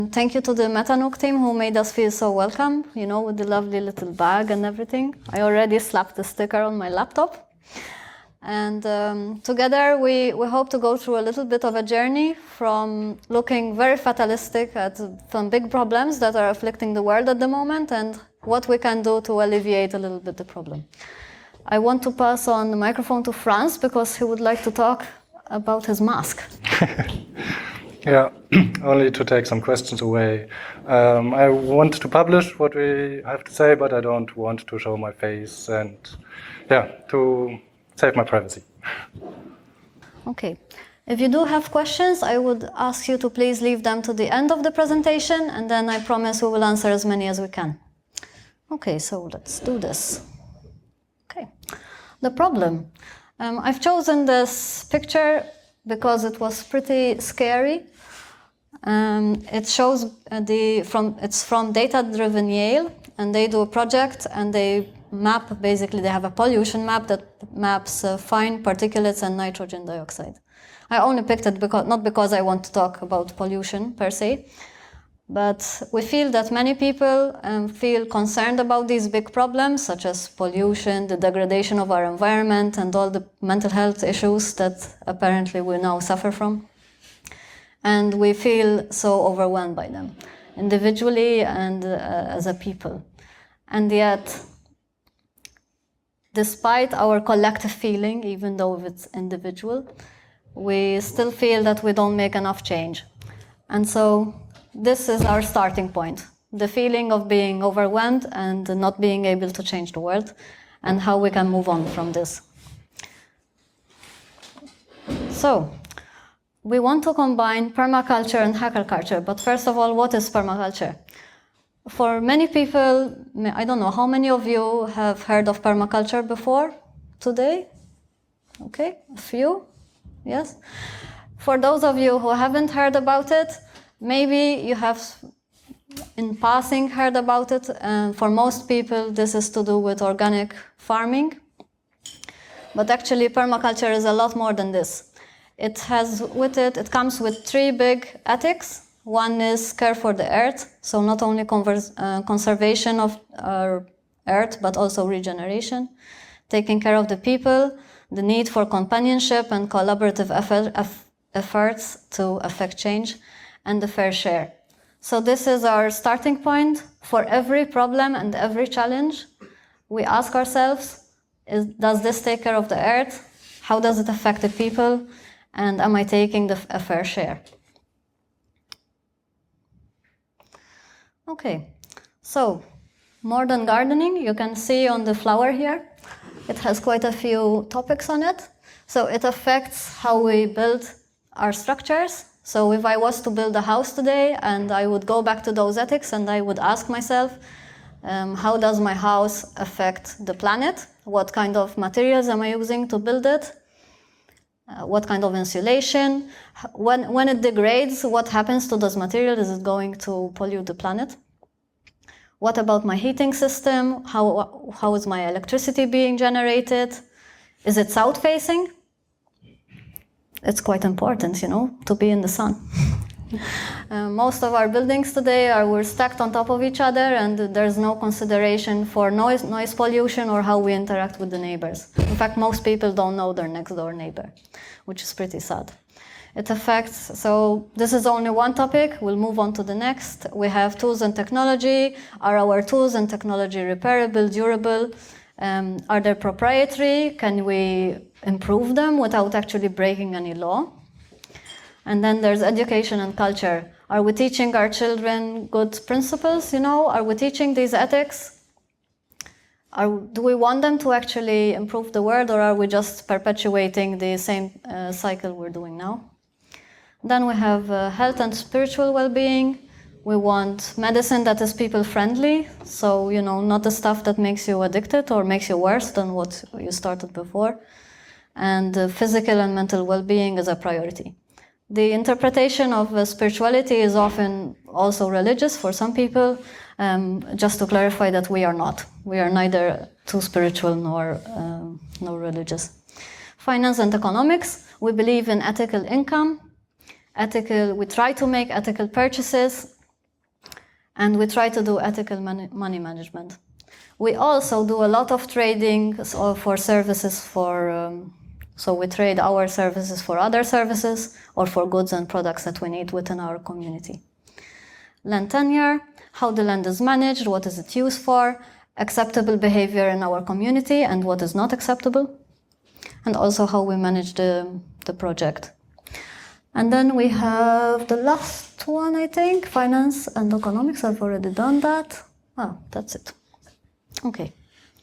Thank you to the Metanook team who made us feel so welcome, you know, with the lovely little bag and everything. I already slapped the sticker on my laptop. And together we hope to go through a little bit of a journey from looking very fatalistic at some big problems that are afflicting the world at the moment and what we can do to alleviate a little bit the problem. I want to pass on the microphone to Franz because he would like to talk about his mask. Yeah, only to take some questions away. I want to publish what we have to say, but I don't want to show my face and, yeah, to save my privacy. Okay. If you do have questions, I would ask you to please leave them to the end of the presentation, and then I promise we will answer as many as we can. Okay, so let's do this. Okay. The problem. I've chosen this picture because it was pretty scary. It shows it's from Data Driven Yale, and they do a project and they map, basically they have a pollution map that maps fine particulates and nitrogen dioxide. I only picked it not because I want to talk about pollution per se, but we feel that many people feel concerned about these big problems such as pollution, the degradation of our environment, and all the mental health issues that apparently we now suffer from. And we feel so overwhelmed by them, individually and as a people. And yet, despite our collective feeling, even though it's individual, we still feel that we don't make enough change. And so this is our starting point, the feeling of being overwhelmed and not being able to change the world, and how we can move on from this. So, we want to combine permaculture and hacker culture, but first of all, what is permaculture? For many people, I don't know, how many of you have heard of permaculture before today? Okay, a few, yes. For those of you who haven't heard about it, maybe you have in passing heard about it. For most people, this is to do with organic farming. But actually, permaculture is a lot more than this. It comes with three big ethics. One is care for the earth, so not only conservation of our earth, but also regeneration. Taking care of the people, the need for companionship and collaborative efforts to affect change, and the fair share. So this is our starting point. For every problem and every challenge, we ask ourselves, does this take care of the earth? How does it affect the people? And am I taking a fair share? Okay, so modern gardening, you can see on the flower here, it has quite a few topics on it. So it affects how we build our structures. So if I was to build a house today and I would go back to those ethics and I would ask myself, how does my house affect the planet? What kind of materials am I using to build it? What kind of insulation? When it degrades, what happens to those materials? Is it going to pollute the planet? What about my heating system? How is my electricity being generated? Is it south-facing? It's quite important, you know, to be in the sun. Most of our buildings today we're stacked on top of each other, and there's no consideration for noise pollution or how we interact with the neighbors. In fact, most people don't know their next door neighbor, which is pretty sad. It affects, so this is only one topic. We'll move on to the next. We have tools and technology. Are our tools and technology repairable, durable? Are they proprietary? Can we improve them without actually breaking any law? And then there's education and culture. Are we teaching our children good principles, you know? Are we teaching these ethics? Do we want them to actually improve the world, or are we just perpetuating the same cycle we're doing now? Then we have health and spiritual well-being. We want medicine that is people-friendly, so, you know, not the stuff that makes you addicted or makes you worse than what you started before. And physical and mental well-being is a priority. The interpretation of spirituality is often also religious for some people. Just to clarify that we are not. We are neither too spiritual nor religious. Finance and economics. We believe in ethical income. We try to make ethical purchases. and we try to do ethical money management. We also do a lot of trading for services so we trade our services for other services or for goods and products that we need within our community. Land tenure, how the land is managed, what is it used for, acceptable behavior in our community and what is not acceptable, and also how we manage the project. And then we have the last one, I think, finance and economics. I've already done that. Oh, that's it. Okay.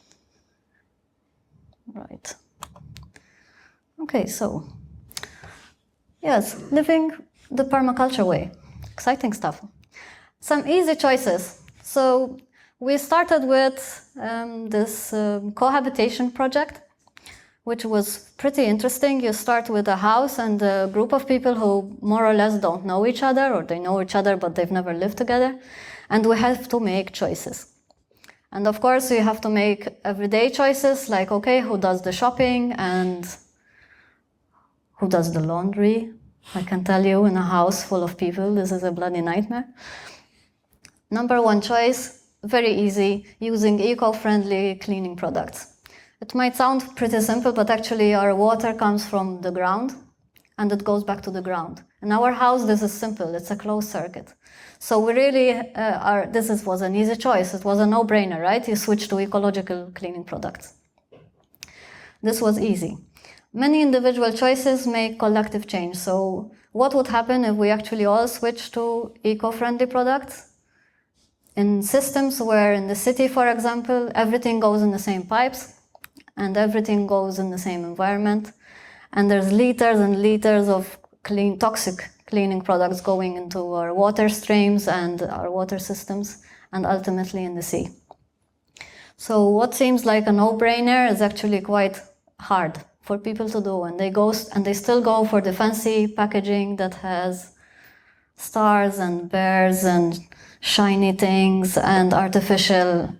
Right. Okay, so, yes, living the permaculture way. Exciting stuff. Some easy choices. So we started with this cohabitation project, which was pretty interesting. You start with a house and a group of people who more or less don't know each other, or they know each other but they've never lived together, and we have to make choices. And of course you have to make everyday choices, like, okay, who does the shopping and who does the laundry? I can tell you, in a house full of people, this is a bloody nightmare. Number one choice, very easy, using eco-friendly cleaning products. It might sound pretty simple, but actually our water comes from the ground and it goes back to the ground. In our house, this is simple, it's a closed circuit. So we really was an easy choice. It was a no-brainer, right? You switch to ecological cleaning products. This was easy. Many individual choices make collective change. So what would happen if we actually all switch to eco-friendly products? In systems where in the city, for example, everything goes in the same pipes and everything goes in the same environment, and there's liters and liters of toxic cleaning products going into our water streams and our water systems and ultimately in the sea. So what seems like a no-brainer is actually quite hard for people to do, and they still go for the fancy packaging that has stars and bears and shiny things and artificial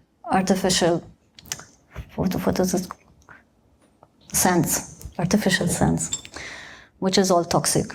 what is it? Artificial scents, which is all toxic.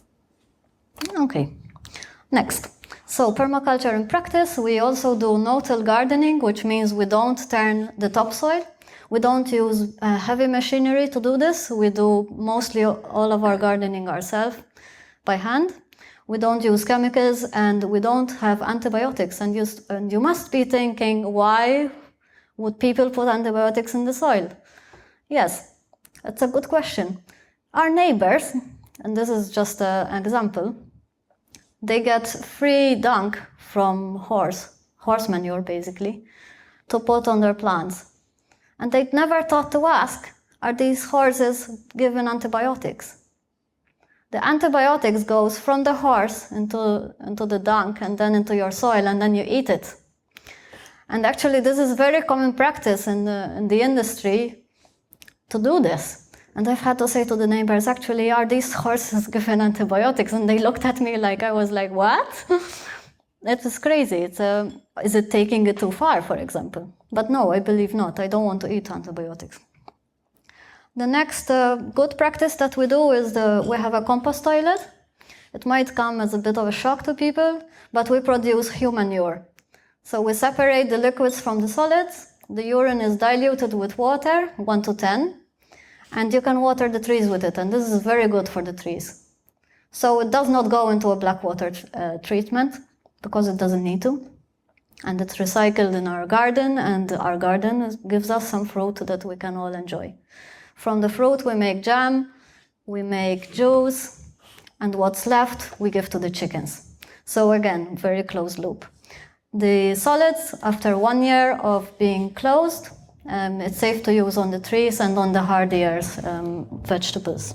Okay, next. So permaculture in practice, we also do no-till gardening, which means we don't turn the topsoil. We don't use heavy machinery to do this. We do mostly all of our gardening ourselves by hand. We don't use chemicals and we don't have antibiotics. And you must be thinking, why would people put antibiotics in the soil? Yes, it's a good question. Our neighbors, and this is just an example, they get free dung from horse manure basically, to put on their plants. And they'd never thought to ask, are these horses given antibiotics? The antibiotics goes from the horse into the dung and then into your soil, and then you eat it. And actually this is very common practice in the industry to do this. And I've had to say to the neighbors, actually, are these horses given antibiotics? And they looked at me like I was like, what? It was crazy. Is it taking it too far, for example? But no, I believe not. I don't want to eat antibiotics. The next good practice that we do is we have a compost toilet. It might come as a bit of a shock to people, but we produce human manure. So we separate the liquids from the solids. The urine is diluted with water, 1 to 10, and you can water the trees with it, and this is very good for the trees. So it does not go into a black water treatment, because it doesn't need to. And it's recycled in our garden, and our garden gives us some fruit that we can all enjoy. From the fruit we make jam, we make juice, and what's left we give to the chickens. So again, very closed loop. The solids, after 1 year of being closed, it's safe to use on the trees and on the hardier vegetables.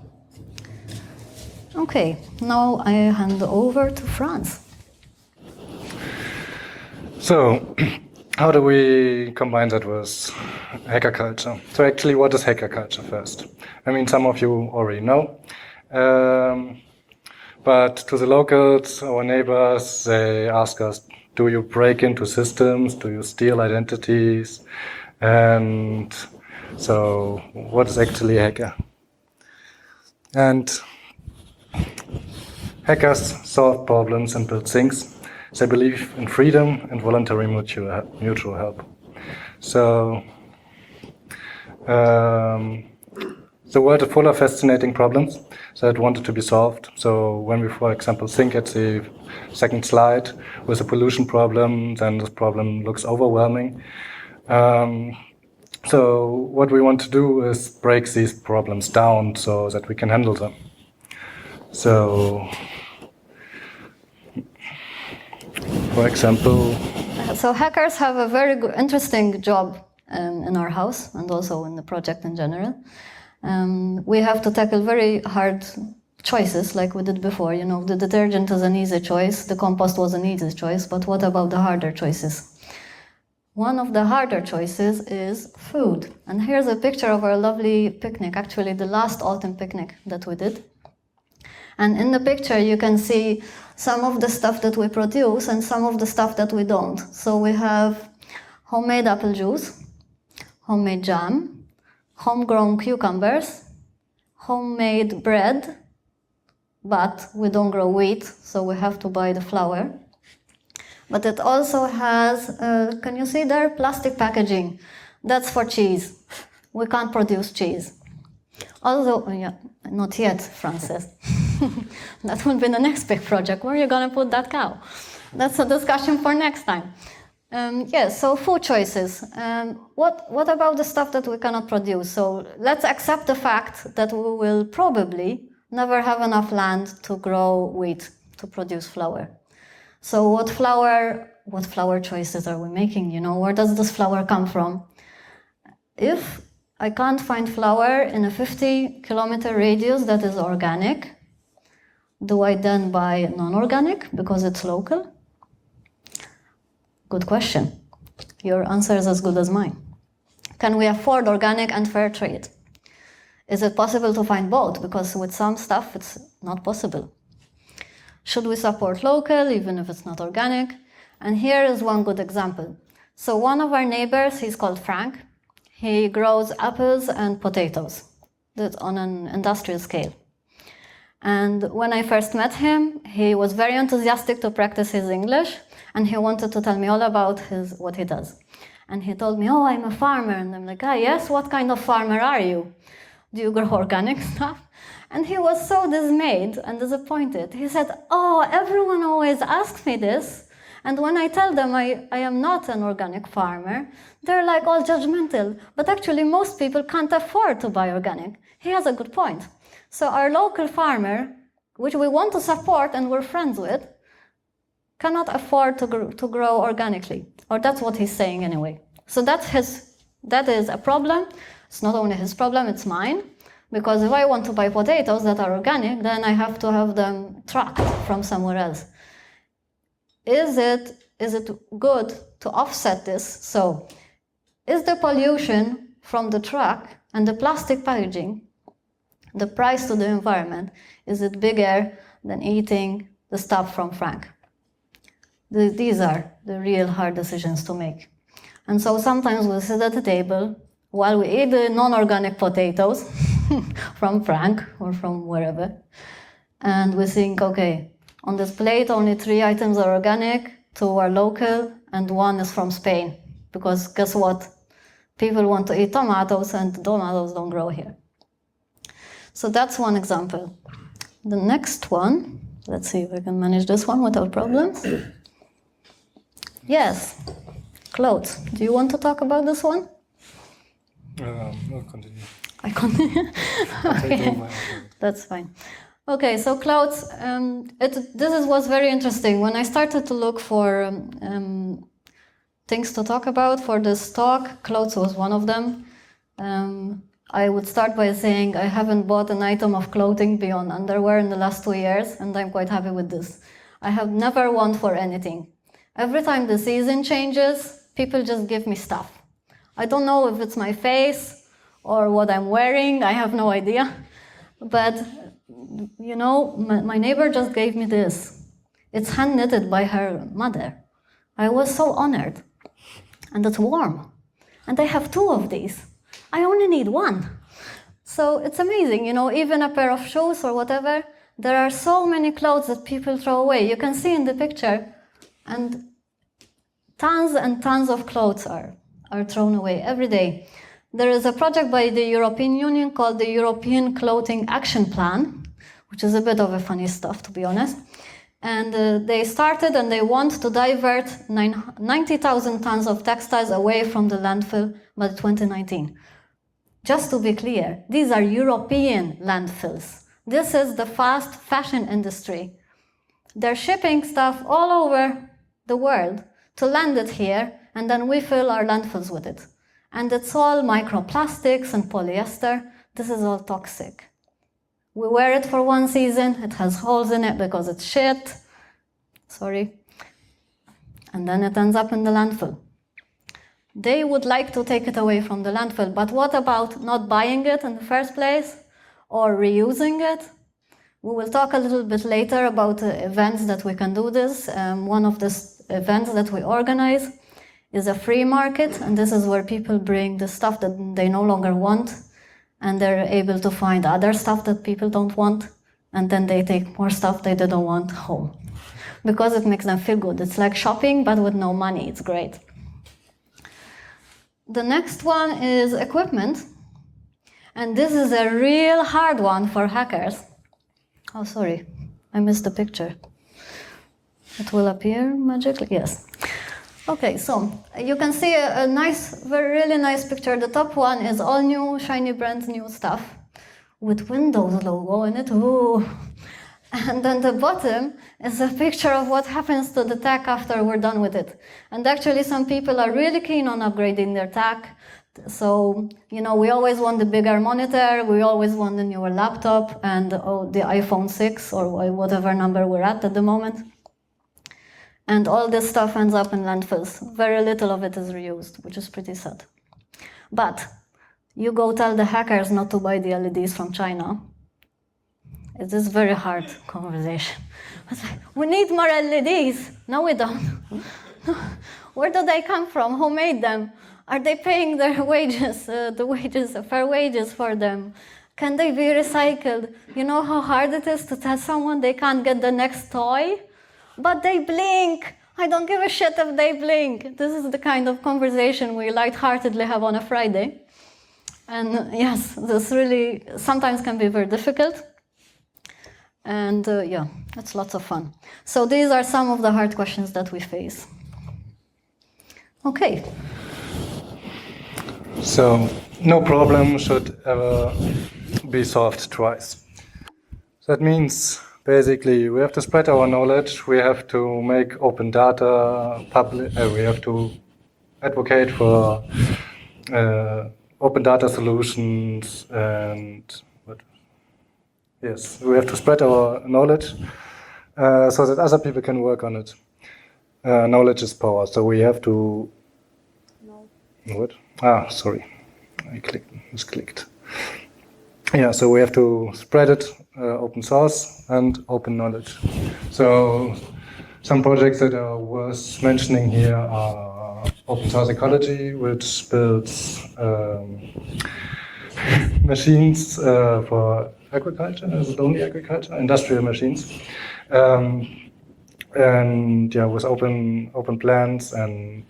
Okay, now I hand over to Franz. So, how do we combine that with hacker culture? So actually, what is hacker culture first? I mean, some of you already know. But to the locals, our neighbors, they ask us, do you break into systems? Do you steal identities? And so, what is actually a hacker? And hackers solve problems and build things. They believe in freedom and voluntary mutual help. So the world is full of fascinating problems that wanted to be solved. So when we, for example, think at the second slide with a pollution problem, then this problem looks overwhelming. So what we want to do is break these problems down so that we can handle them. So, for example... So hackers have a very good, interesting job in our house and also in the project in general. We have to tackle very hard choices like we did before. You know, the detergent is an easy choice, the compost was an easy choice, but what about the harder choices? One of the harder choices is food. And here's a picture of our lovely picnic, actually the last autumn picnic that we did. And in the picture you can see some of the stuff that we produce and some of the stuff that we don't. So we have homemade apple juice, homemade jam, homegrown cucumbers, homemade bread, but we don't grow wheat, so we have to buy the flour. But it also has, can you see there, plastic packaging. That's for cheese. We can't produce cheese. Also, yeah, not yet, Francis. That will be the next big project. Where are you going to put that cow? That's a discussion for next time. Yes, so food choices. What about the stuff that we cannot produce? So let's accept the fact that we will probably never have enough land to grow wheat, to produce flour. So what flour choices are we making? You know, where does this flour come from? If I can't find flour in a 50-kilometer radius that is organic, do I then buy non-organic because it's local? Good question. Your answer is as good as mine. Can we afford organic and fair trade? Is it possible to find both? Because with some stuff it's not possible. Should we support local, even if it's not organic? And here is one good example. So one of our neighbors, he's called Frank. He grows apples and potatoes. That's on an industrial scale. And when I first met him, he was very enthusiastic to practice his English, and he wanted to tell me all about what he does. And he told me, oh, I'm a farmer. And I'm like, ah, yes, what kind of farmer are you? Do you grow organic stuff? And he was so dismayed and disappointed. He said, oh, everyone always asks me this. And when I tell them I am not an organic farmer, they're like all judgmental. But actually, most people can't afford to buy organic. He has a good point. So our local farmer, which we want to support and we're friends with, cannot afford to grow organically. Or that's what he's saying anyway. So that is a problem. It's not only his problem, it's mine. Because if I want to buy potatoes that are organic, then I have to have them trucked from somewhere else. Is it good to offset this? So, is the pollution from the truck and the plastic packaging, the price to the environment, is it bigger than eating the stuff from Frank? These are the real hard decisions to make. And so sometimes we sit at the table while we eat the non-organic potatoes from Frank or from wherever, and we think, okay, on this plate only 3 items are organic, 2 are local, and 1 is from Spain. Because guess what? People want to eat tomatoes, and tomatoes don't grow here. So that's one example. The next one, let's see if I can manage this one without problems. Yes, clothes. Do you want to talk about this one? I'll continue. I continue? Okay, that's fine. Okay, so clouds, this was very interesting. When I started to look for things to talk about for this talk, clothes was one of them. I would start by saying I haven't bought an item of clothing beyond underwear in the last 2 years, and I'm quite happy with this. I have never want for anything. Every time the season changes, people just give me stuff. I don't know if it's my face or what I'm wearing, I have no idea. But, you know, my neighbor just gave me this. It's hand knitted by her mother. I was so honored. And it's warm. And I have 2 of these. I only need 1. So it's amazing, you know, even a pair of shoes or whatever, there are so many clothes that people throw away. You can see in the picture, And tons and tons of clothes are thrown away every day. There is a project by the European Union called the European Clothing Action Plan, which is a bit of a funny stuff, to be honest. And they started and they want to divert 90,000 tons of textiles away from the landfill by 2019. Just to be clear, these are European landfills. This is the fast fashion industry. They're shipping stuff all over the world to land it here, and then we fill our landfills with it. And it's all microplastics and polyester. This is all toxic. We wear it for one season, it has holes in it because it's shit. Sorry. And then it ends up in the landfill. They would like to take it away from the landfill, but what about not buying it in the first place or reusing it? We will talk a little bit later about events that we can do this. One of the events that we organize is a free market, and this is where people bring the stuff that they no longer want, and they're able to find other stuff that people don't want, and then they take more stuff they didn't want home. Because it makes them feel good. It's like shopping, but with no money. It's great. The next one is equipment. And this is a real hard one for hackers. Oh, sorry, I missed the picture. It will appear magically, yes. Okay, so you can see a nice, really nice picture. The top one is all new, shiny, brand new stuff with Windows logo in it. Ooh. And then the bottom is a picture of what happens to the tech after we're done with it. And actually some people are really keen on upgrading their tech. So, you know, we always want the bigger monitor, we always want the newer laptop and the iPhone 6 or whatever number we're at the moment. And all this stuff ends up in landfills. Very little of it is reused, which is pretty sad. But you go tell the hackers not to buy the LEDs from China. It is a very hard conversation. It's like, we need more LEDs. No, we don't. Where do they come from? Who made them? Are they paying their wages, fair wages for them? Can they be recycled? You know how hard it is to tell someone they can't get the next toy? But they blink. I don't give a shit if they blink. This is the kind of conversation we lightheartedly have on a Friday. And yes, this really sometimes can be very difficult. And yeah, it's lots of fun. So these are some of the hard questions that we face. Okay. So no problem should ever be solved twice. That means basically we have to spread our knowledge, we have to make open data public, we have to advocate for open data solutions, and yes, we have to spread our knowledge so that other people can work on it. Knowledge is power, so we have to... No. What? Ah, sorry, I misclicked. Yeah, so we have to spread it, open source and open knowledge. So some projects that are worth mentioning here are Open Source Ecology, which builds machines for agriculture, is it only agriculture? Industrial machines. And yeah, with open plans and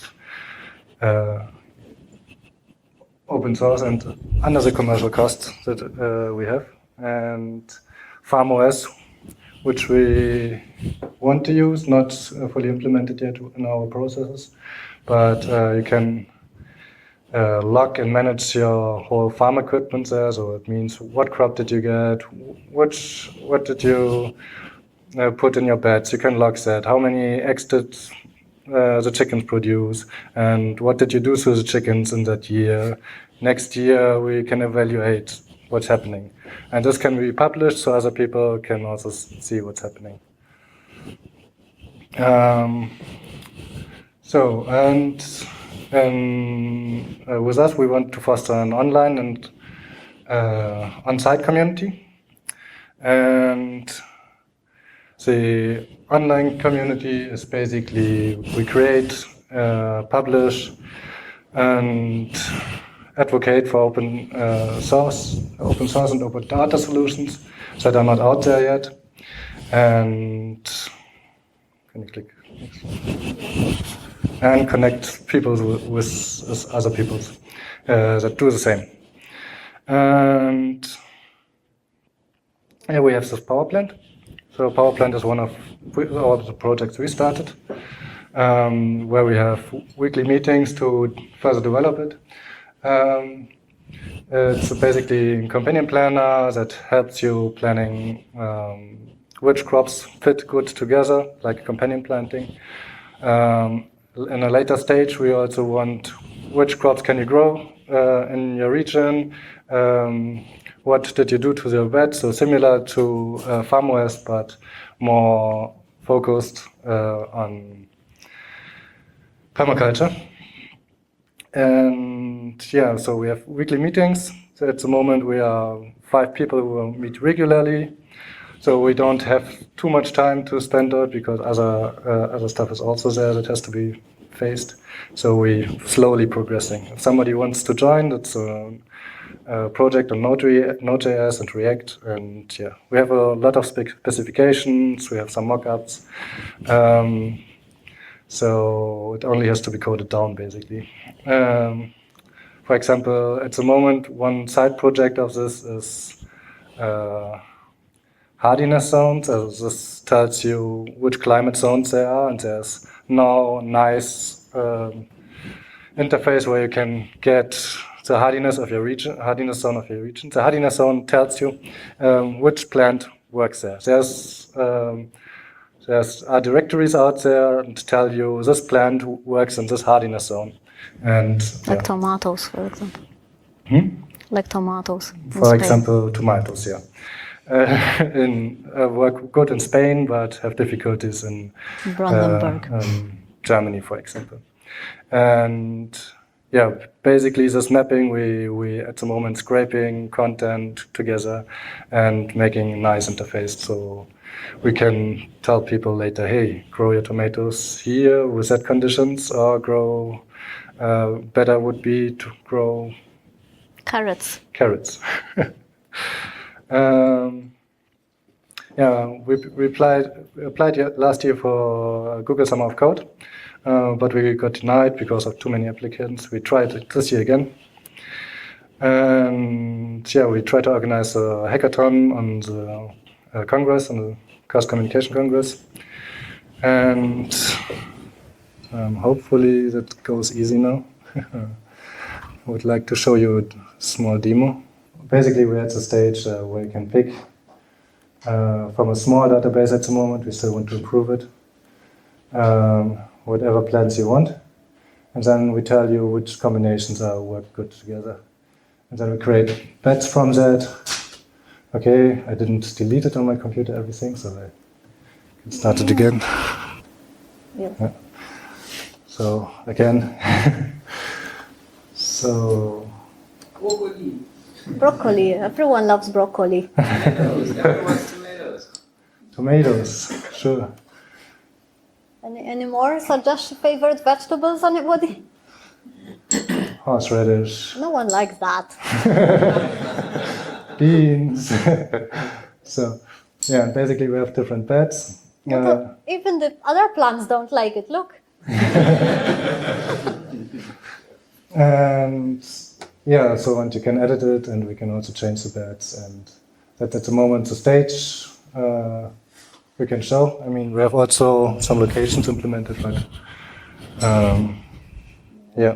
open source and under the commercial cost that we have. And FarmOS, which we want to use, not fully implemented yet in our processes, but you can log and manage your whole farm equipment there. So it means what crop did you get, what did you put in your beds. You can log that. How many eggs did the chickens produce, and what did you do to the chickens in that year? Next year we can evaluate what's happening, and this can be published so other people can also see what's happening. With us we want to foster an online and on-site community, and the online community is basically we create, publish, and advocate for open source and open data solutions that are not out there yet. And can you click? and connect people with other people that do the same. And here we have this power plant. So power plant is one of all the projects we started, where we have weekly meetings to further develop it. It's basically a companion planner that helps you planning which crops fit good together, like companion planting. In a later stage, we also want which crops can you grow in your region, what did you do to your bed, so similar to Farm OS, but more focused on permaculture. And yeah, so we have weekly meetings. So at the moment we are 5 people who meet regularly. So we don't have too much time to spend on it because other stuff is also there that has to be faced. So we slowly progressing. If somebody wants to join, that's a project on Node.js and React. And yeah, we have a lot of specifications. We have some mockups. So it only has to be coded down, basically. For example, at the moment, one side project of this is hardiness zones. So this tells you which climate zones there are, and there's now nice interface where you can get the hardiness of your region, hardiness zone of your region. The hardiness zone tells you which plant works there. There's directories out there and tell you this plant works in this hardiness zone. And like tomatoes, for example. Like tomatoes. For example, tomatoes, yeah. Work good in Spain, but have difficulties in Brandenburg, Germany, for example. And yeah, basically this mapping, we at the moment scraping content together and making a nice interface so we can tell people later, hey, grow your tomatoes here with that conditions, or grow, better would be to grow carrots. Yeah, we applied last year for Google Summer of Code, but we got denied because of too many applicants. We tried it this year again. And yeah, we tried to organize a hackathon on the Congress, on the Chaos Communication Congress. And hopefully that goes easy now. I would like to show you a small demo. Basically, we're at the stage where you can pick from a small database at the moment. We still want to improve it. Whatever plans you want. And then we tell you which combinations work good together. And then we create bets from that. Okay, I didn't delete it on my computer, everything, so I can start it again. Yeah. So, again. So. Broccoli. Everyone loves broccoli. Everyone wants tomatoes. Tomatoes, sure. Any more favorite vegetables, anybody? Horseradish. No one likes that. Beans. So, yeah, basically we have different beds. Even the other plants don't like it, look. And yeah, so and you can edit it, and we can also change the beds, and that's at the moment the stage we can show. I mean, we have also some locations implemented, but yeah.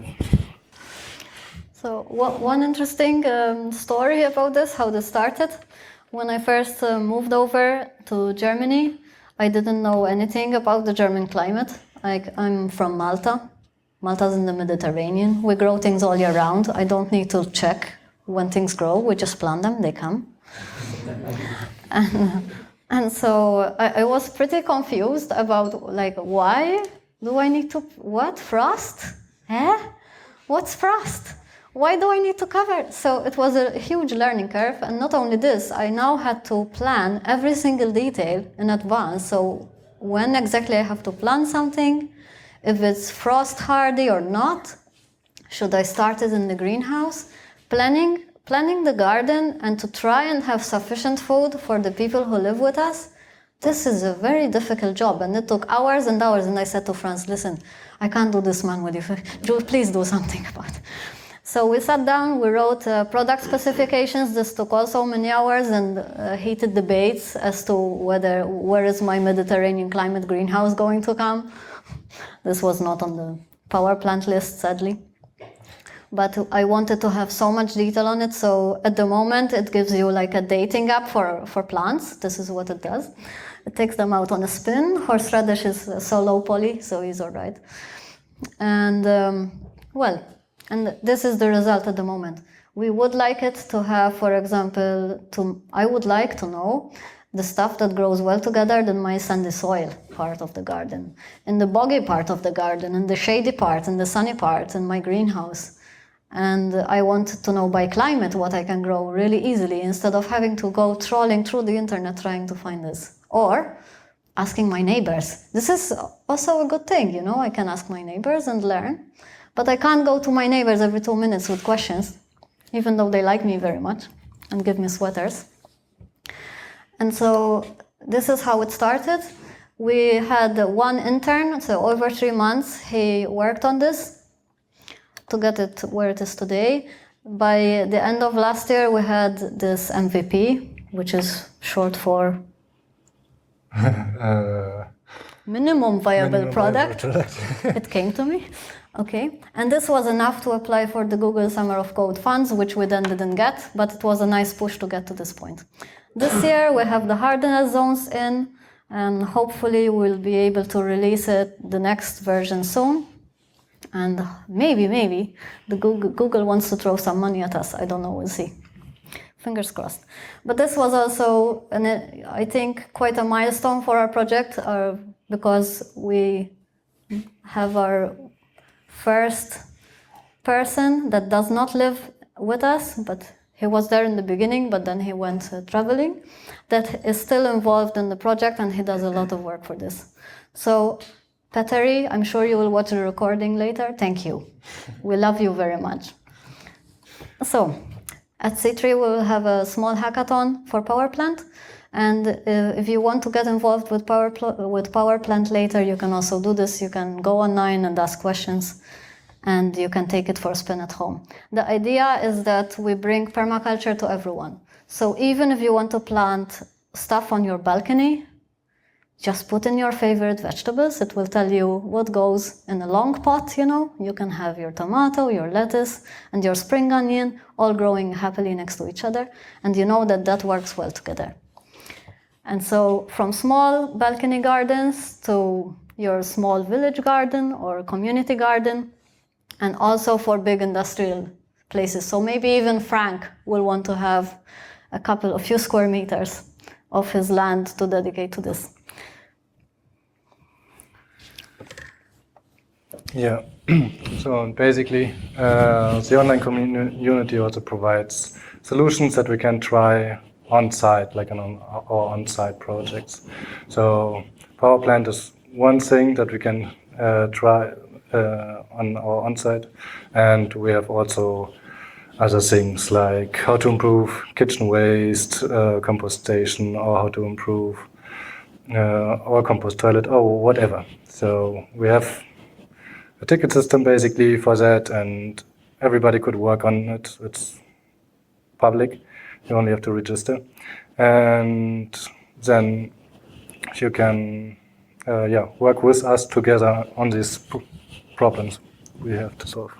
So one interesting story about this, how this started. When I first moved over to Germany, I didn't know anything about the German climate. Like, I'm from Malta. Malta's in the Mediterranean. We grow things all year round. I don't need to check when things grow. We just plant them, they come. And so I was pretty confused about, like, why do I need to, what, frost? What's frost? Why do I need to cover? So it was a huge learning curve. And not only this, I now had to plan every single detail in advance. So when exactly I have to plant something, if it's frost hardy or not, should I start it in the greenhouse? Planning the garden and to try and have sufficient food for the people who live with us this is a very difficult job, and it took hours and hours. And I said to Franz, listen, I can't do this manually. Please do something about it. So we sat down, we wrote product specifications. This took also many hours and heated debates as to where is my Mediterranean climate greenhouse going to come. This was not on the power plant list, sadly. But I wanted to have so much detail on it. So at the moment, it gives you like a dating app for plants. This is what it does. It takes them out on a spin. Horseradish is so low poly, so he's all right. And and this is the result at the moment. We would like it to have, for example, I would like to know the stuff that grows well together in my sandy soil part of the garden, in the boggy part of the garden, in the shady part, in the sunny part, in my greenhouse. And I want to know by climate what I can grow really easily instead of having to go trawling through the internet trying to find this. Or asking my neighbors. This is also a good thing, you know, I can ask my neighbors and learn. But I can't go to my neighbors every 2 minutes with questions, even though they like me very much and give me sweaters. And so this is how it started. We had one intern, so over 3 months he worked on this to get it where it is today. By the end of last year, we had this MVP, which is short for minimum viable product. It came to me. Okay, and this was enough to apply for the Google Summer of Code funds, which we then didn't get, but it was a nice push to get to this point. This year we have the hardness zones in, and hopefully we'll be able to release it the next version soon. And maybe the Google wants to throw some money at us. I don't know, we'll see. Fingers crossed. But this was also, I think, quite a milestone for our project because we have our first person that does not live with us, but he was there in the beginning, but then he went traveling, that is still involved in the project, and he does a lot of work for this. So, Petteri, I'm sure you will watch the recording later. Thank you. We love you very much. So, at C3 we will have a small hackathon for Power Plant, and if you want to get involved with Power Plant later, you can also do this. You can go online and ask questions, and you can take it for a spin at home. The idea is that we bring permaculture to everyone. So even if you want to plant stuff on your balcony, just put in your favorite vegetables. It will tell you what goes in a long pot, you know. You can have your tomato, your lettuce, and your spring onion all growing happily next to each other. And you know that that works well together. And so from small balcony gardens to your small village garden or community garden, and also for big industrial places. So maybe even Frank will want to have a few square meters of his land to dedicate to this. Yeah, so basically the online community also provides solutions that we can try on-site, like on our on-site projects. So Power Plant is one thing that we can try on our on-site, and we have also other things like how to improve kitchen waste, compost station, or how to improve our compost toilet, or whatever. So we have a ticket system basically for that, and everybody could work on it. It's public. You only have to register, and then you can work with us together on these problems we have to solve.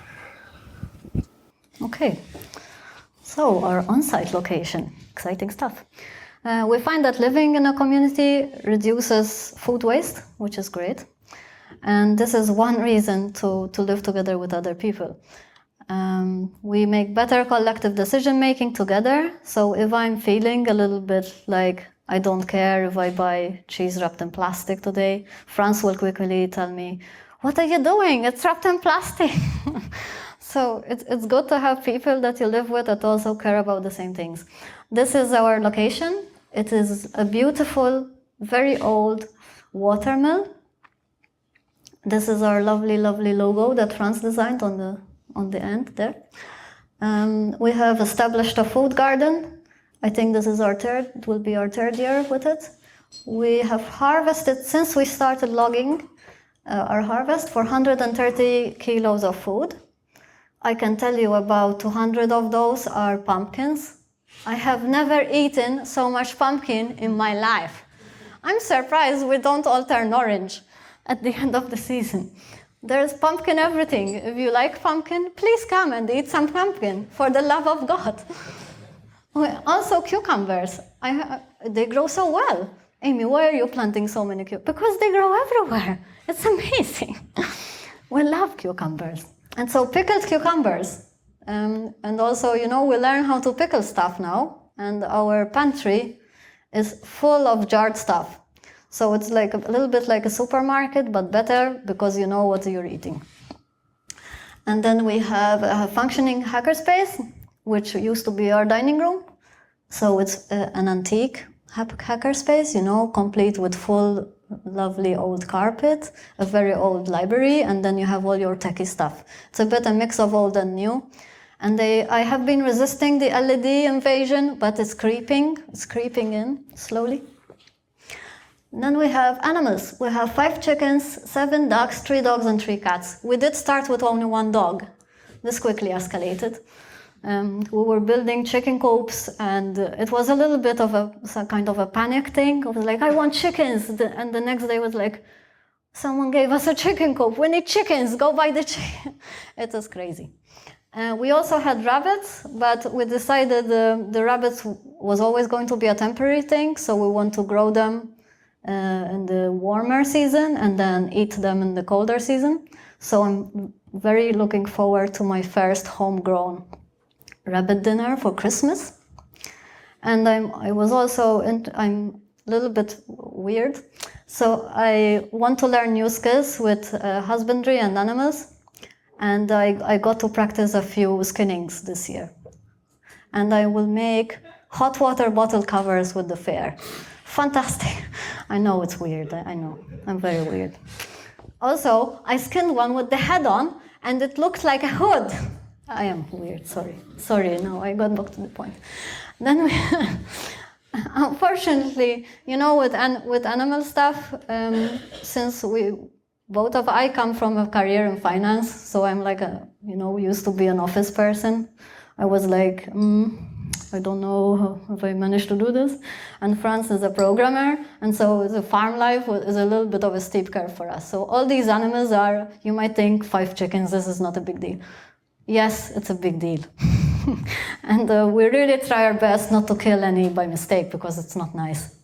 Okay, so our on-site location, exciting stuff. We find that living in a community reduces food waste, which is great. And this is one reason to live together with other people. We make better collective decision making together. So if I'm feeling a little bit like I don't care if I buy cheese wrapped in plastic today, Franz will quickly tell me, "What are you doing? It's wrapped in plastic." So it's good to have people that you live with that also care about the same things. This is our location. It is a beautiful, very old watermill. This is our lovely, lovely logo that Franz designed on the end there. We have established a food garden. I think this is it will be our third year with it. We have harvested, since we started logging our harvest, 430 kilos of food. I can tell you about 200 of those are pumpkins. I have never eaten so much pumpkin in my life. I'm surprised we don't all turn orange at the end of the season. There's pumpkin everything. If you like pumpkin, please come and eat some pumpkin, for the love of God. Also cucumbers. They grow so well. Amy, why are you planting so many cucumbers? Because they grow everywhere. It's amazing. We love cucumbers. And so pickled cucumbers. And also, we learn how to pickle stuff now. And our pantry is full of jarred stuff. So it's like a little bit like a supermarket, but better because you know what you're eating. And then we have a functioning hackerspace, which used to be our dining room. So it's an antique hackerspace, complete with full, lovely old carpet, a very old library, and then you have all your techie stuff. It's a bit a mix of old and new. And I have been resisting the LED invasion, but it's creeping in slowly. And then we have animals. We have 5 chickens, 7 ducks, 3 dogs, and 3 cats. We did start with only 1 dog. This quickly escalated. We were building chicken coops, and it was a little bit of some kind of a panic thing. I was like, I want chickens. And the next day was like, someone gave us a chicken coop. We need chickens. Go buy the chicken. It was crazy. We also had rabbits, but we decided the rabbits was always going to be a temporary thing, so we want to grow them in the warmer season and then eat them in the colder season. So I'm very looking forward to my first homegrown rabbit dinner for Christmas. And I'm a little bit weird. So I want to learn new skills with husbandry and animals. And I got to practice a few skinnings this year. And I will make hot water bottle covers with the fair. Fantastic. I know it's weird. I know. I'm very weird. Also, I skinned one with the head on, and it looked like a hood. I am weird. Sorry. Now I got back to the point. Then unfortunately, with animal stuff, since I come from a career in finance, so I'm like used to be an office person. I was like, I don't know if I managed to do this. And Franz is a programmer, and so the farm life is a little bit of a steep curve for us. So all these animals are, you might think, 5 chickens, this is not a big deal. Yes, it's a big deal. And we really try our best not to kill any by mistake, because it's not nice.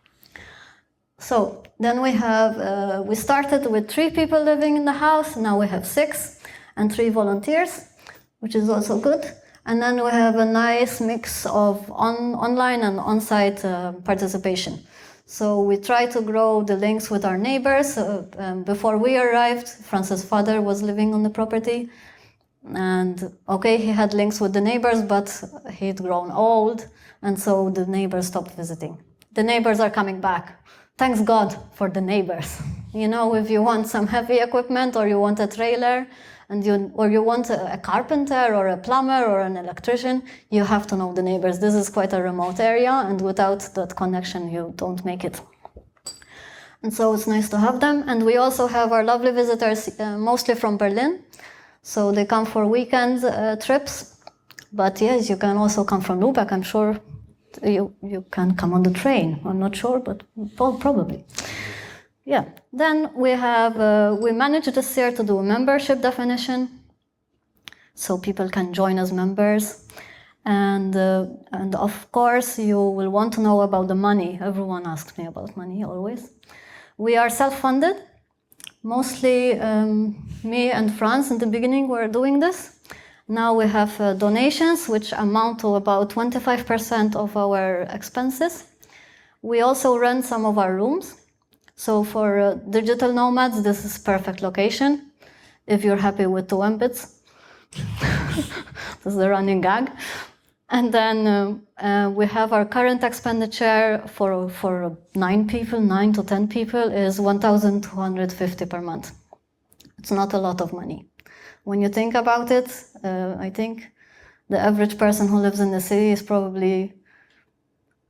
So then we started with 3 people living in the house. Now we have 6 and 3 volunteers, which is also good. And then we have a nice mix of online and on-site participation. So we try to grow the links with our neighbors. Before we arrived, Franz's father was living on the property. And he had links with the neighbors, but he'd grown old. And so the neighbors stopped visiting. The neighbors are coming back. Thanks God for the neighbors. If you want some heavy equipment, or you want a trailer, or you want a carpenter or a plumber or an electrician, you have to know the neighbors. This is quite a remote area, and without that connection, you don't make it. And so it's nice to have them. And we also have our lovely visitors, mostly from Berlin. So they come for weekend trips. But yes, you can also come from Lübeck. I'm sure you can come on the train. I'm not sure, but probably. Yeah. Then we managed this year to do a membership definition, so people can join as members. And of course, you will want to know about the money. Everyone asks me about money always. We are self-funded. Mostly me and Franz in the beginning were doing this. Now we have donations, which amount to about 25% of our expenses. We also rent some of our rooms. So for digital nomads, this is perfect location. If you're happy with 2 Mbits, this is the running gag. And then we have our current expenditure for 9 to 10 people is 1,250 per month. It's not a lot of money. When you think about it, I think the average person who lives in the city is probably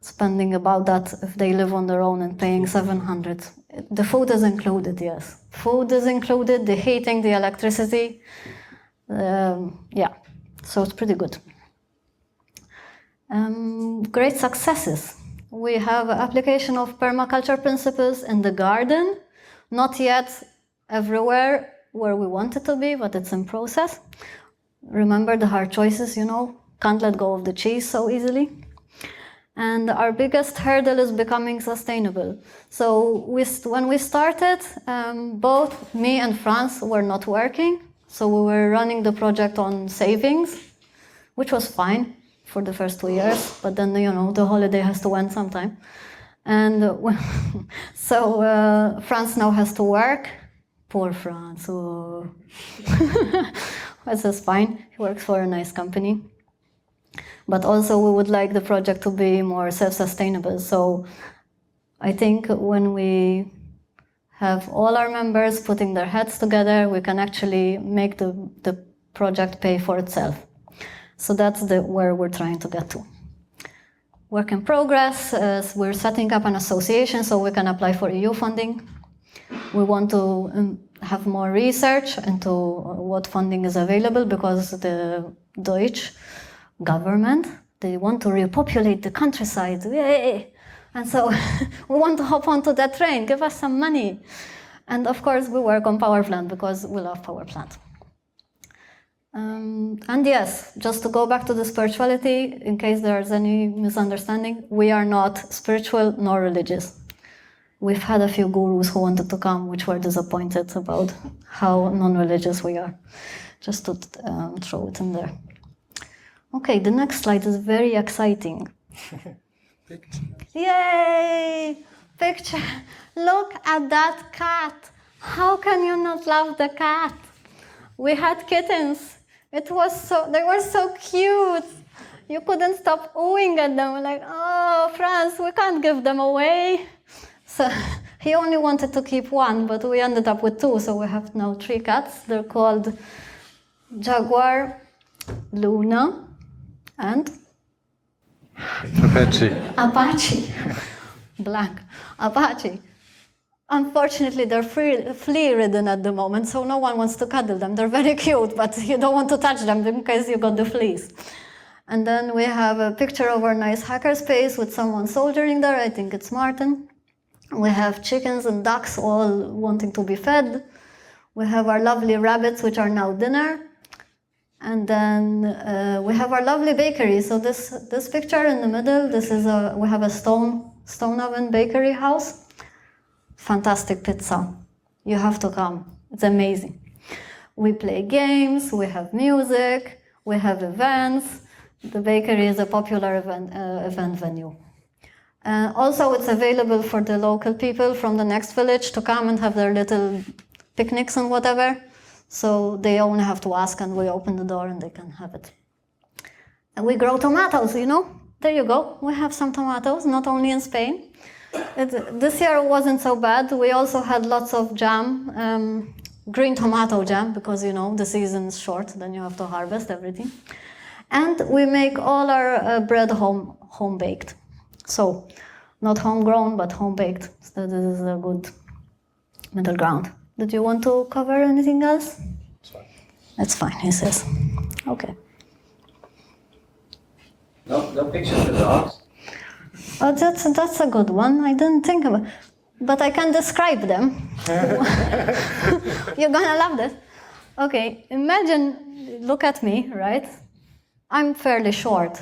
spending about that if they live on their own and paying 700. The food is included, yes. Food is included, the heating, the electricity. Yeah, so it's pretty good. Great successes. We have application of permaculture principles in the garden. Not yet everywhere where we want it to be, but it's in process. Remember the hard choices, you know, can't let go of the cheese so easily. And our biggest hurdle is becoming sustainable. So when we started, both me and Franz were not working. So we were running the project on savings, which was fine for the first 2 years. But then, you know, the holiday has to end sometime. And so Franz now has to work. Poor Franz. Oh. This is fine. He works for a nice company. But also we would like the project to be more self-sustainable. So I think when we have all our members putting their heads together, we can actually make the project pay for itself. So that's where we're trying to get to. Work in progress, we're setting up an association so we can apply for EU funding. We want to have more research into what funding is available because the Deutsche government, they want to repopulate the countryside. Yay! And so we want to hop onto that train, give us some money. And of course we work on power plant because we love power plant. And yes, just to go back to the spirituality, in case there's any misunderstanding, we are not spiritual nor religious. We've had a few gurus who wanted to come, which were disappointed about how non-religious we are. Just to throw it in there. Okay, the next slide is very exciting. Picture. Yay! Picture. Look at that cat. How can you not love the cat? We had kittens. They were so cute. You couldn't stop oohing at them. Like, oh, Franz, we can't give them away. So he only wanted to keep one, but we ended up with 2. So we have now 3 cats. They're called Jaguar, Luna, and Apache. Blank. Apache. Unfortunately, they're flea-ridden at the moment, so no one wants to cuddle them. They're very cute, but you don't want to touch them in case you got the fleas. And then we have a picture of our nice hackerspace with someone soldiering there. I think it's Martin. We have chickens and ducks all wanting to be fed. We have our lovely rabbits, which are now dinner. And then we have our lovely bakery. So this picture in the middle, we have a stone oven bakery house. Fantastic pizza. You have to come. It's amazing. We play games, we have music, we have events. The bakery is a popular event venue. Also, it's available for the local people from the next village to come and have their little picnics and whatever. So they only have to ask and we open the door and they can have it. And we grow tomatoes, you know? There you go. We have some tomatoes, not only in Spain. This year wasn't so bad. We also had lots of jam, green tomato jam, because, you know, the season's short, then you have to harvest everything. And we make all our bread home-baked. So, not homegrown, but home-baked. So this is a good middle ground. Did you want to cover anything else? It's fine. It's fine, he says. Okay. No pictures of dogs? Oh, that's a good one. I didn't think about it. But I can describe them. You're gonna love this. Okay, imagine, look at me, right? I'm fairly short.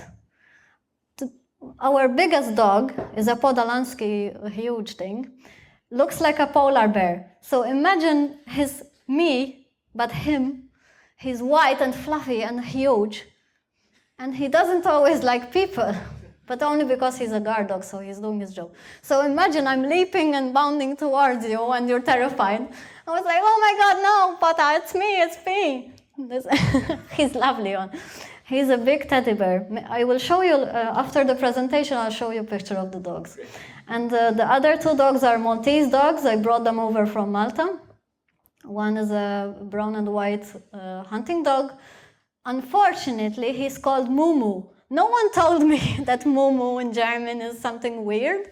Our biggest dog is a Podalansky, a huge thing. Looks like a polar bear. So imagine me, but him. He's white and fluffy and huge. And he doesn't always like people, but only because he's a guard dog, so he's doing his job. So imagine I'm leaping and bounding towards you and you're terrified. I was like, oh my God, no, Pata, it's me. He's lovely. He's a big teddy bear. I will show you, after the presentation, I'll show you a picture of the dogs. And the other 2 dogs are Maltese dogs. I brought them over from Malta. One is a brown and white hunting dog. Unfortunately, he's called Mumu, No one told me that Momo in German is something weird.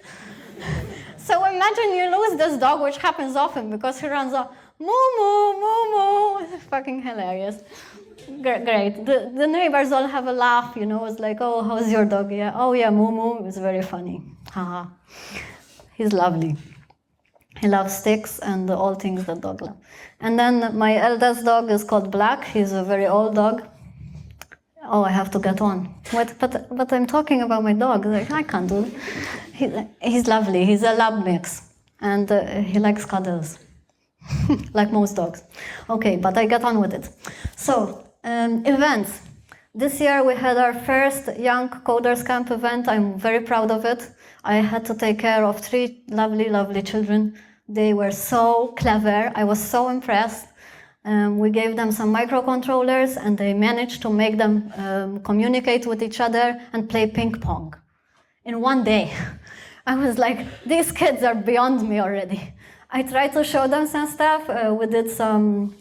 So imagine you lose this dog, which happens often because he runs off, Momo, Momo. It's fucking hilarious. Great. The neighbors all have a laugh, you know. It's like, oh, how's your dog? Yeah. Oh, yeah, Momo. It's very funny. Haha. He's lovely. He loves sticks and all things that dog love. And then my eldest dog is called Black. He's a very old dog. Oh, I have to get on. But I'm talking about my dog. Like, I can't do it. He's lovely. He's a lab mix. And he likes cuddles. Like most dogs. Okay, but I get on with it. So, events. This year we had our first Young Coders Camp event. I'm very proud of it. I had to take care of 3 lovely, lovely children. They were so clever. I was so impressed. We gave them some microcontrollers and they managed to make them communicate with each other and play ping pong in one day. I was like, these kids are beyond me already. I tried to show them some stuff. We did some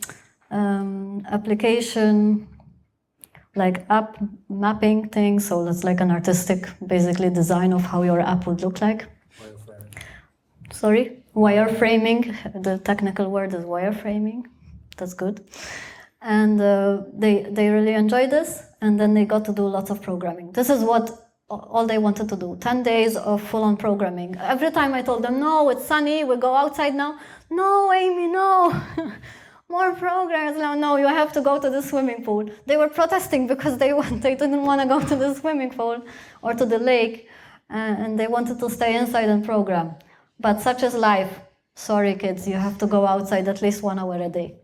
application, like app mapping thing. So that's like an artistic, basically, design of how your app would look like. Wireframing. Sorry? Wireframing. The technical word is wireframing. That's good. And they really enjoyed this. And then they got to do lots of programming. This is what all they wanted to do. 10 days of full-on programming. Every time I told them, no, it's sunny, we go outside now. No, Amy, no. More programs now. No, you have to go to the swimming pool. They were protesting because they didn't want to go to the swimming pool or to the lake. And they wanted to stay inside and program. But such is life. Sorry, kids, you have to go outside at least 1 hour a day.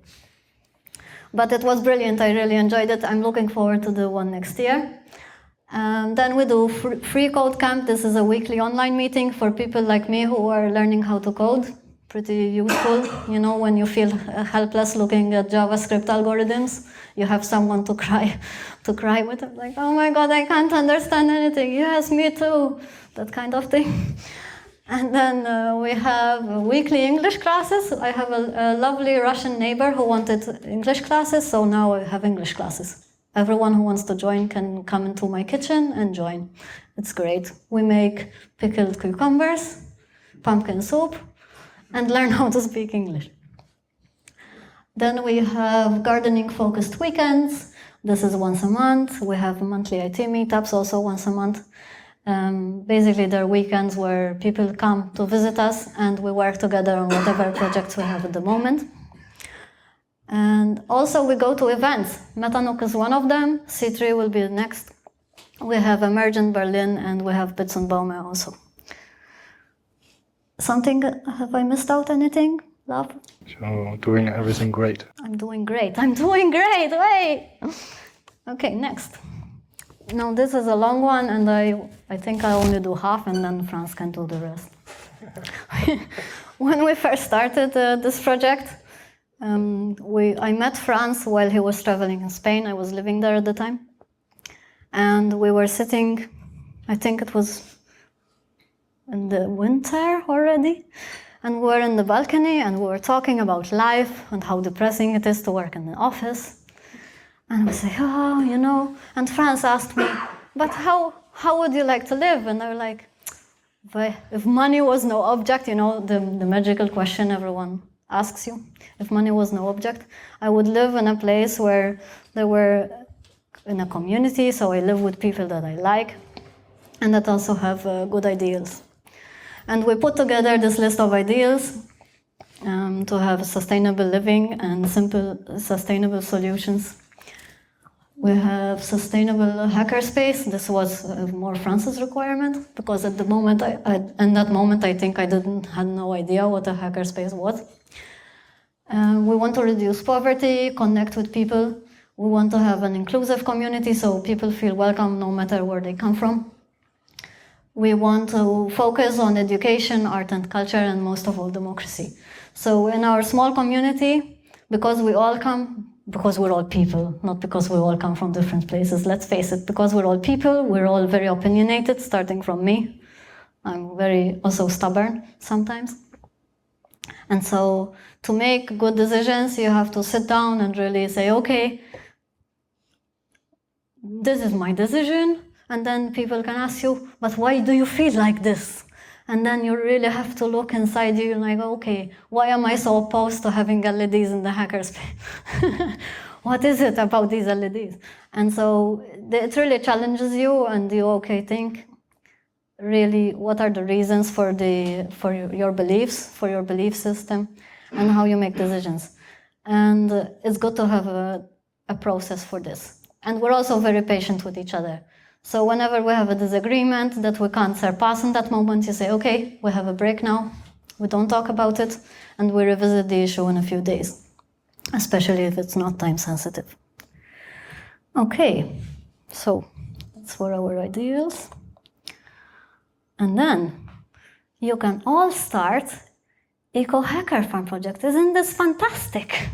But it was brilliant. I really enjoyed it. I'm looking forward to the one next year. Then we do Free Code Camp. This is a weekly online meeting for people like me who are learning how to code. Pretty useful, you know, when you feel helpless looking at JavaScript algorithms, you have someone to cry with. Like, oh my God, I can't understand anything. Yes, me too. That kind of thing. And then we have weekly English classes. I have a lovely Russian neighbor who wanted English classes, so now I have English classes. Everyone who wants to join can come into my kitchen and join. It's great. We make pickled cucumbers, pumpkin soup, and learn how to speak English. Then we have gardening-focused weekends. This is once a month. We have monthly IT meetups also once a month. Basically, they're weekends where people come to visit us and we work together on whatever projects we have at the moment. And also we go to events. Metanook is one of them. C3 will be the next. We have Emergent Berlin and we have Bits und Baume also. Something, have I missed out anything, love? So, doing everything great. I'm doing great, wait! Okay, next. Now this is a long one and I think I only do half and then Franz can do the rest. When we first started this project, I met Franz while he was traveling in Spain. I was living there at the time. And we were sitting, I think it was in the winter already, and we were in the balcony and we were talking about life and how depressing it is to work in the office. And we say, oh, you know, and Franz asked me, but how would you like to live? And I was like, if money was no object, you know, the magical question everyone asks you, if money was no object, I would live in a place where there were in a community, so I live with people that I like and that also have good ideals. And we put together this list of ideals to have sustainable living and simple sustainable solutions. We have sustainable hackerspace. This was more France's requirement because at the moment, in that moment, I think I had no idea what a hackerspace was. We want to reduce poverty, connect with people. We want to have an inclusive community so people feel welcome no matter where they come from. We want to focus on education, art and culture, and most of all, democracy. So in our small community, because we're all people, not because we all come from different places, let's face it, because we're all people, we're all very opinionated, starting from me. I'm very also stubborn sometimes. And so to make good decisions, you have to sit down and really say, okay, this is my decision, And then people can ask you, but why do you feel like this? And then you really have to look inside you, like, okay, why am I so opposed to having LEDs in the hackerspace? What is it about these LEDs? And so it really challenges you, and you, think, really, what are the reasons for your beliefs, for your belief system, and how you make decisions. And it's good to have a process for this. And we're also very patient with each other. So whenever we have a disagreement that we can't surpass in that moment, you say, okay, we have a break now, we don't talk about it, and we revisit the issue in a few days, especially if it's not time sensitive. Okay, so that's for our ideals. And then you can all start Eco Hacker Farm project. Isn't this fantastic?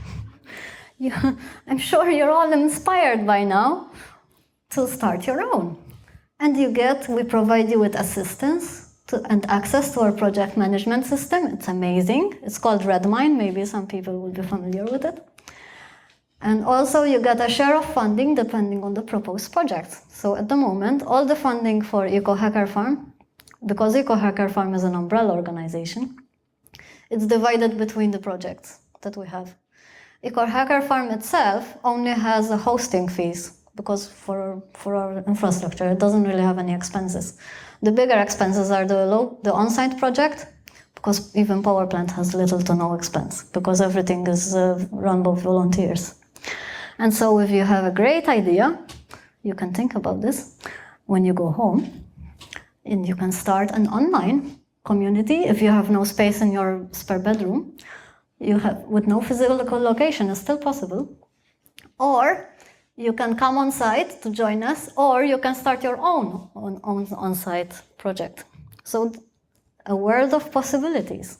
I'm sure you're all inspired by now to start your own. And we provide you with assistance and access to our project management system. It's amazing. It's called Redmine. Maybe some people will be familiar with it. And also you get a share of funding depending on the proposed project. So at the moment, all the funding for Eco Hacker Farm, because Eco Hacker Farm is an umbrella organization, it's divided between the projects that we have. Eco Hacker Farm itself only has a hosting fees, because for our infrastructure, it doesn't really have any expenses. The bigger expenses are the on-site project, because even power plant has little to no expense, because everything is run by volunteers. And so if you have a great idea, you can think about this when you go home, and you can start an online community. If you have no space in your spare bedroom, with no physical location, it's still possible. Or you can come on site to join us, or you can start your own on-site project. So a world of possibilities.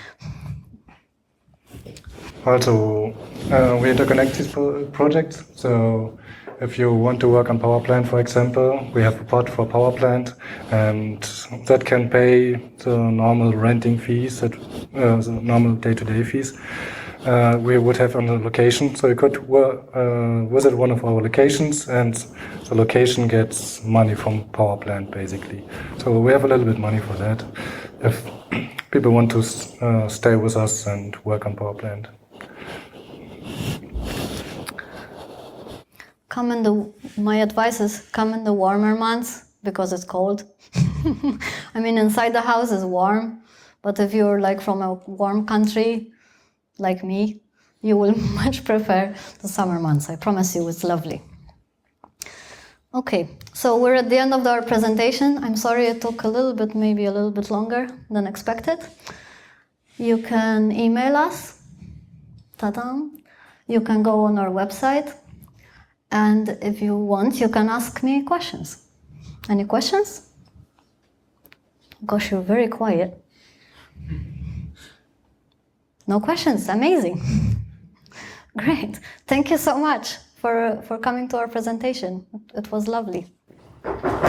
Also, we interconnect these projects. So if you want to work on power plant, for example, we have a pot for power plant, and that can pay the normal renting fees, the normal day-to-day fees. We would have on the location, so you could visit one of our locations, and the location gets money from power plant, basically. So we have a little bit money for that, if people want to stay with us and work on power plant. My advice is come in the warmer months, because it's cold. I mean, inside the house is warm, but if you're like from a warm country, like me, you will much prefer the summer months. I promise you, it's lovely. Okay, so we're at the end of our presentation. I'm sorry it took maybe a little bit longer than expected. You can email us. Ta-da! You can go on our website. And if you want, you can ask me questions. Any questions? Gosh, you're very quiet. No questions, amazing. Great, thank you so much for coming to our presentation. It was lovely.